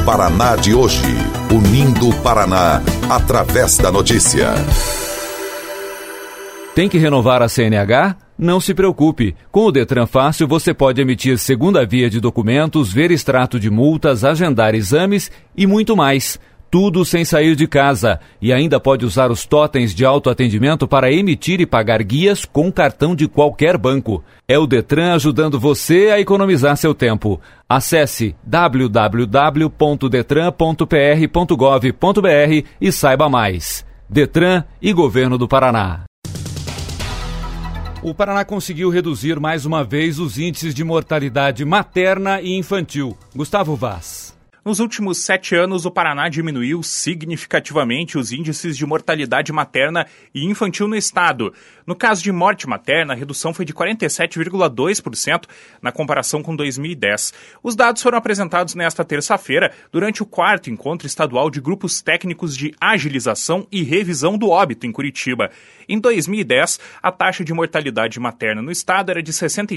Paraná de hoje. Unindo o Paraná através da notícia. Tem que renovar a CNH? Não se preocupe. Com o Detran Fácil, você pode emitir segunda via de documentos, ver extrato de multas, agendar exames e muito mais. Tudo sem sair de casa. E ainda pode usar os totens de autoatendimento para emitir e pagar guias com cartão de qualquer banco. É o Detran ajudando você a economizar seu tempo. Acesse www.detran.pr.gov.br e saiba mais. Detran e Governo do Paraná. O Paraná conseguiu reduzir mais uma vez os índices de mortalidade materna e infantil. Gustavo Vaz. Nos últimos 7 anos, o Paraná diminuiu significativamente os índices de mortalidade materna e infantil no estado. No caso de morte materna, a redução foi de 47,2% na comparação com 2010. Os dados foram apresentados nesta terça-feira, durante o 4º Encontro Estadual de Grupos Técnicos de Agilização e Revisão do Óbito, em Curitiba. Em 2010, a taxa de mortalidade materna no estado era de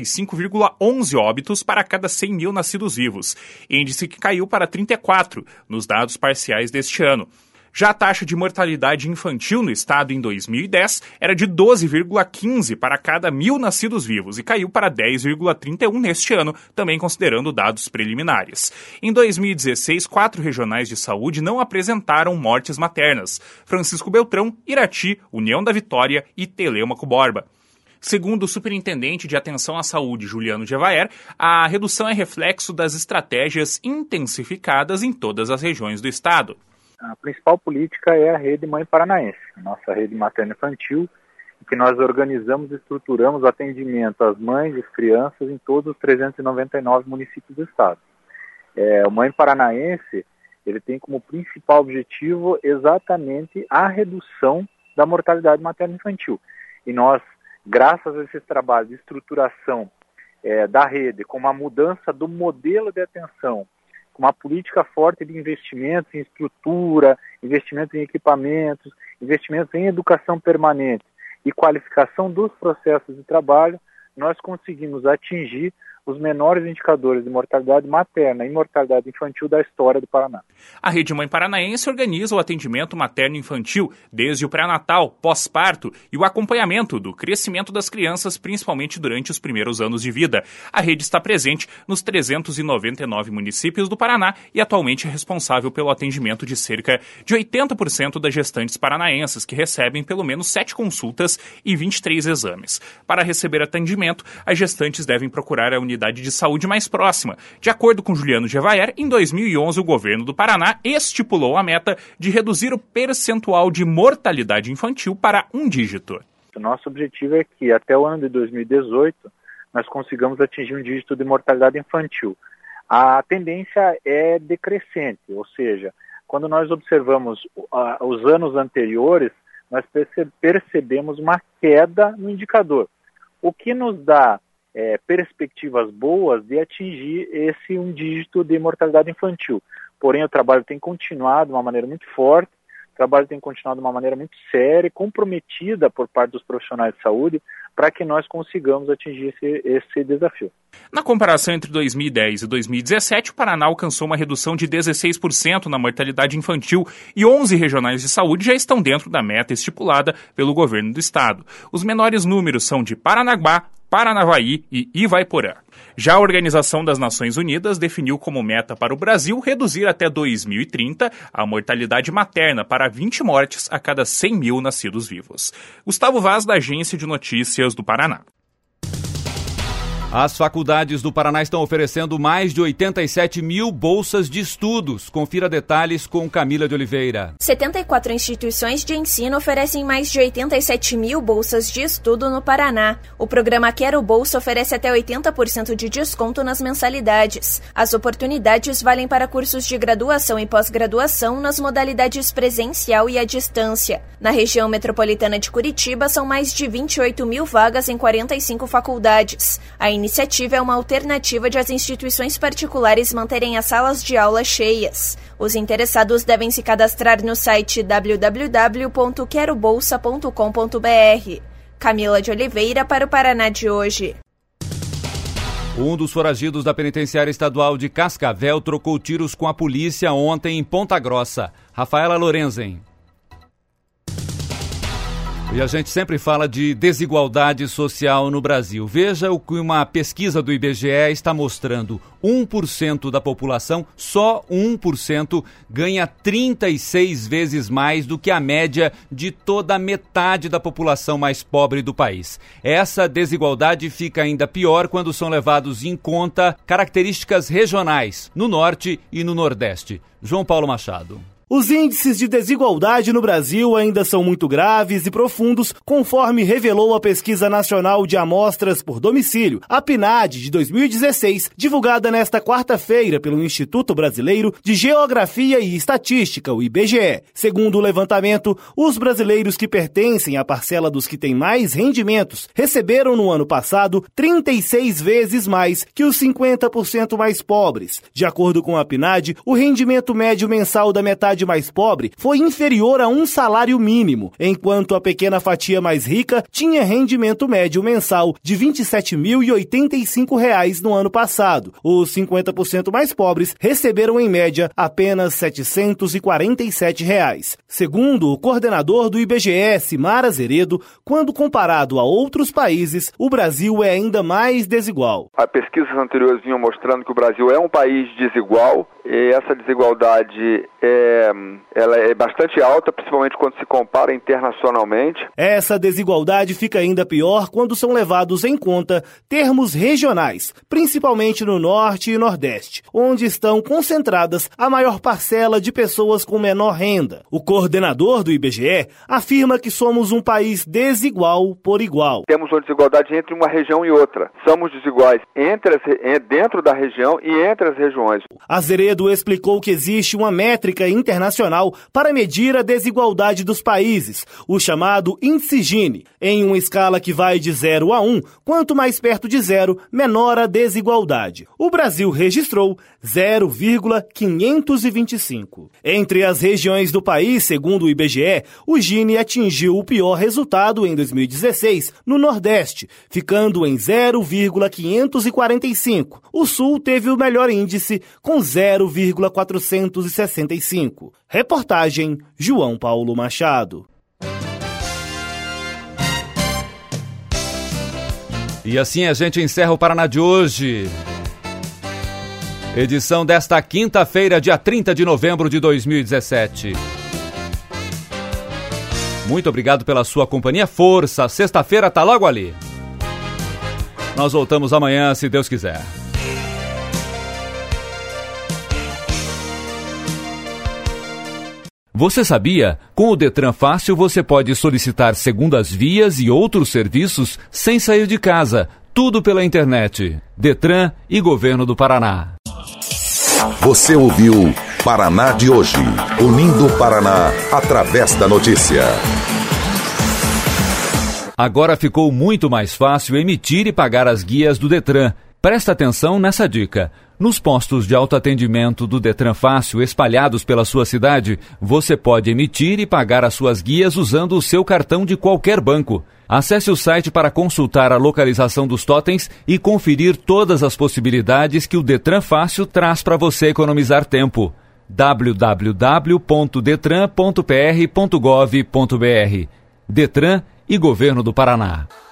65,11 óbitos para cada 100 mil nascidos vivos, índice que caiu para 34 nos dados parciais deste ano. Já a taxa de mortalidade infantil no estado em 2010 era de 12,15 para cada 1.000 nascidos vivos e caiu para 10,31 neste ano, também considerando dados preliminares. Em 2016, 4 regionais de saúde não apresentaram mortes maternas: Francisco Beltrão, Irati, União da Vitória e Telêmaco Borba. Segundo o superintendente de Atenção à Saúde, Juliano Gevaer, a redução é reflexo das estratégias intensificadas em todas as regiões do estado. A principal política é a Rede Mãe Paranaense, a nossa rede materno-infantil, em que nós organizamos e estruturamos o atendimento às mães e às crianças em todos os 399 municípios do estado. O Mãe Paranaense, ele tem como principal objetivo exatamente a redução da mortalidade materno-infantil. E nós, graças a esse trabalho de estruturação da rede, com uma mudança do modelo de atenção, com uma política forte de investimentos em estrutura, investimentos em equipamentos, investimentos em educação permanente e qualificação dos processos de trabalho, nós conseguimos atingir os menores indicadores de mortalidade materna e mortalidade infantil da história do Paraná. A Rede Mãe Paranaense organiza o atendimento materno-infantil desde o pré-natal, pós-parto e o acompanhamento do crescimento das crianças, principalmente durante os primeiros anos de vida. A rede está presente nos 399 municípios do Paraná e atualmente é responsável pelo atendimento de cerca de 80% das gestantes paranaenses, que recebem pelo menos 7 consultas e 23 exames. Para receber atendimento, as gestantes devem procurar a unidade de saúde mais próxima. De acordo com Juliano Gevaer, em 2011 o governo do Paraná estipulou a meta de reduzir o percentual de mortalidade infantil para 1 dígito. O nosso objetivo é que até o ano de 2018 nós consigamos atingir 1 dígito de mortalidade infantil. A tendência é decrescente, ou seja, quando nós observamos os anos anteriores, nós percebemos uma queda no indicador, o que nos dá perspectivas boas de atingir esse 1 dígito de mortalidade infantil. Porém, o trabalho tem continuado de uma maneira muito forte, o trabalho tem continuado de uma maneira muito séria e comprometida por parte dos profissionais de saúde para que nós consigamos atingir esse desafio. Na comparação entre 2010 e 2017, o Paraná alcançou uma redução de 16% na mortalidade infantil e 11 regionais de saúde já estão dentro da meta estipulada pelo governo do estado. Os menores números são de Paranaguá, Paranavaí e Ivaiporã. Já a Organização das Nações Unidas definiu como meta para o Brasil reduzir até 2030 a mortalidade materna para 20 mortes a cada 100 mil nascidos vivos. Gustavo Vaz, da Agência de Notícias do Paraná. As faculdades do Paraná estão oferecendo mais de 87 mil bolsas de estudos. Confira detalhes com Camila de Oliveira. 74 instituições de ensino oferecem mais de 87 mil bolsas de estudo no Paraná. O programa Quero Bolsa oferece até 80% de desconto nas mensalidades. As oportunidades valem para cursos de graduação e pós-graduação nas modalidades presencial e à distância. Na região metropolitana de Curitiba, são mais de 28 mil vagas em 45 faculdades. A iniciativa é uma alternativa de as instituições particulares manterem as salas de aula cheias. Os interessados devem se cadastrar no site www.querobolsa.com.br. Camila de Oliveira para o Paraná de hoje. Um dos foragidos da penitenciária estadual de Cascavel trocou tiros com a polícia ontem em Ponta Grossa. Rafaela Lorenzen. E a gente sempre fala de desigualdade social no Brasil. Veja o que uma pesquisa do IBGE está mostrando. 1% da população, só 1%, ganha 36 vezes mais do que a média de toda a metade da população mais pobre do país. Essa desigualdade fica ainda pior quando são levados em conta características regionais, no Norte e no Nordeste. João Paulo Machado. Os índices de desigualdade no Brasil ainda são muito graves e profundos, conforme revelou a Pesquisa Nacional de Amostras por Domicílio, a PNAD de 2016, divulgada nesta quarta-feira pelo Instituto Brasileiro de Geografia e Estatística, o IBGE. Segundo o levantamento, os brasileiros que pertencem à parcela dos que têm mais rendimentos receberam no ano passado 36 vezes mais que os 50% mais pobres. De acordo com a PNAD, o rendimento médio mensal da metade mais pobre foi inferior a um salário mínimo, enquanto a pequena fatia mais rica tinha rendimento médio mensal de R$ 27.085 no ano passado. Os 50% mais pobres receberam em média apenas R$ 747. Segundo o coordenador do IBGE, Simar Azeredo, quando comparado a outros países, o Brasil é ainda mais desigual. As pesquisas anteriores vinham mostrando que o Brasil é um país desigual e essa desigualdade ela é bastante alta, principalmente quando se compara internacionalmente. Essa desigualdade fica ainda pior quando são levados em conta termos regionais, principalmente no Norte e Nordeste, onde estão concentradas a maior parcela de pessoas com menor renda. O coordenador do IBGE afirma que somos um país desigual por igual. Temos uma desigualdade entre uma região e outra. Somos desiguais dentro da região e entre as regiões. Azeredo explicou que existe uma métrica internacional para medir a desigualdade dos países, o chamado Índice Gini. Em uma escala que vai de 0 a 1, quanto mais perto de 0, menor a desigualdade. O Brasil registrou 0,525. Entre as regiões do país, segundo o IBGE, o Gini atingiu o pior resultado em 2016 no Nordeste, ficando em 0,545. O Sul teve o melhor índice, com 0,465. Reportagem João Paulo Machado. E assim a gente encerra o Paraná de hoje. Edição desta quinta-feira, dia 30 de novembro de 2017. Muito obrigado pela sua companhia. Força, sexta-feira tá logo ali. Nós voltamos amanhã, se Deus quiser. Você sabia? Com o Detran Fácil você pode solicitar segundas vias e outros serviços sem sair de casa. Tudo pela internet. Detran e Governo do Paraná. Você ouviu Paraná de hoje, unindo o Paraná através da notícia. Agora ficou muito mais fácil emitir e pagar as guias do Detran. Presta atenção nessa dica. Nos postos de autoatendimento do Detran Fácil espalhados pela sua cidade, você pode emitir e pagar as suas guias usando o seu cartão de qualquer banco. Acesse o site para consultar a localização dos totens e conferir todas as possibilidades que o Detran Fácil traz para você economizar tempo. www.detran.pr.gov.br. Detran e Governo do Paraná.